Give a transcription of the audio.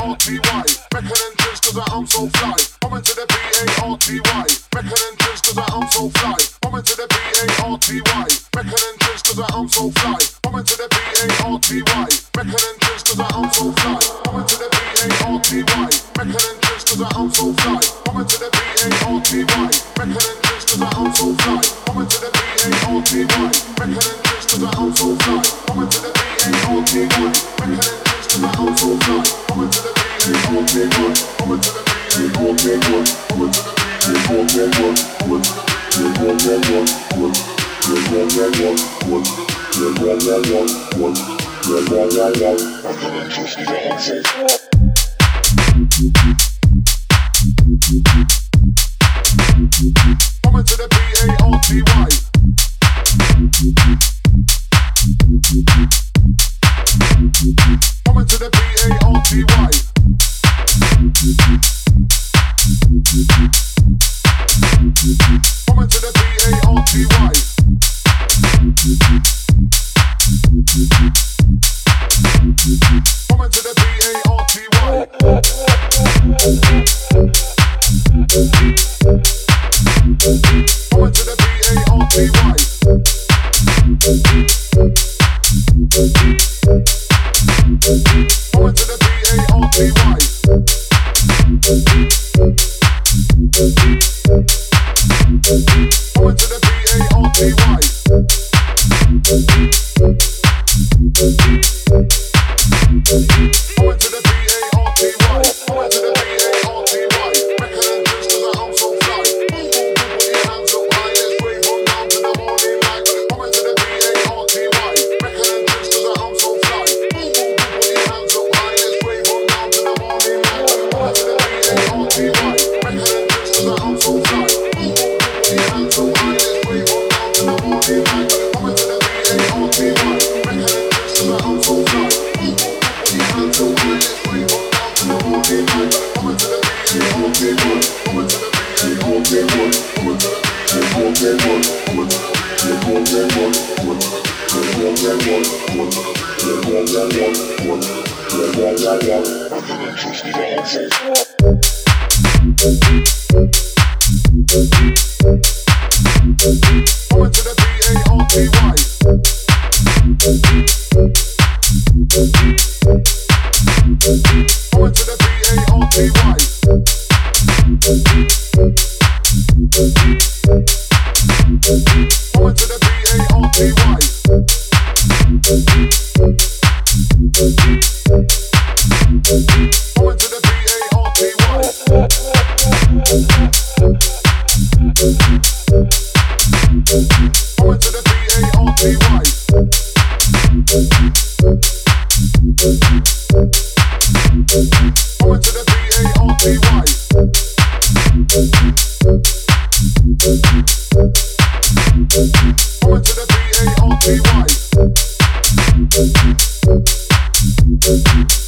B-A-R-T-Y. Reckon entrance cause I'm so fly. Coming to the B-A-R-T-Y. Reckon entrance cause I'm so fly. Coming to the B-A-R-T-Y. Reckon entrance cause I'm so fly. Coming to the B-A-R-T-Y. Reckon entrance cause I'm so fly. Coming to the B-A-R-T-Y. Reckon entrance cause I'm so fly. Coming to the B-A-R-T-Y. Reckon entrance cause I'm so fly. Coming to the B-A-R-T-Y. Reckon entrance cause I'm so fly. Coming to the B-A-R-T-Y. Reckon entrance cause I'm so fly. Coming to the B-A-R-T-Y. Coming to the B-A-R-T-Y. Coming to the B-A-R-T-Y. Coming to the Coming to the B-A-R-T-Y. Coming to the B-A-R-T-Y. Coming to the B-A-R-T-Y. Coming to the B-A-R-T-Y. Coming to the B-A-R-T-Y. Coming to the B-A-R-T-Y. Coming to the B-A-R-T-Y. Coming to the B-A-R-T-Y. Coming to the B-A-R-T-Y. Reckon entrance cause I'm so fly. Boom, boom, boom, put your hands up high. Let's rave on down to the morning light. Coming to the B-A-R-T-Y. Reckon entrance cause I'm so fly. Boom, boom, boom, put your hands up high. Let's rave on down to the morning light. Coming to the B-A-R-T-Y. Reckon entrance cause I'm so fly. Boom, boom, boom, put your hands up high. Let's rave on down to the morning light. Coming to the B-A-R-T-Y. Reckon entrance cause I'm so fly. Boom, boom, put your hands up high. Let's rave on down to the morning light. Coming to the B-A-R-T-Y. Coming to the B-A-R-T-Y. Coming to the B-A-R-T-Y. Coming to the B-A-R-T-Y. Coming to the Coming to the B-A-R-T-Y. Coming to the B-A-R-T-Y. Coming to the B-A-R-T-Y. Coming to the B-A-R-T-Y. Coming to the B-A-R-T-Y. Coming to the B-A-R-T-Y. Coming to the B-A-R-T-Y.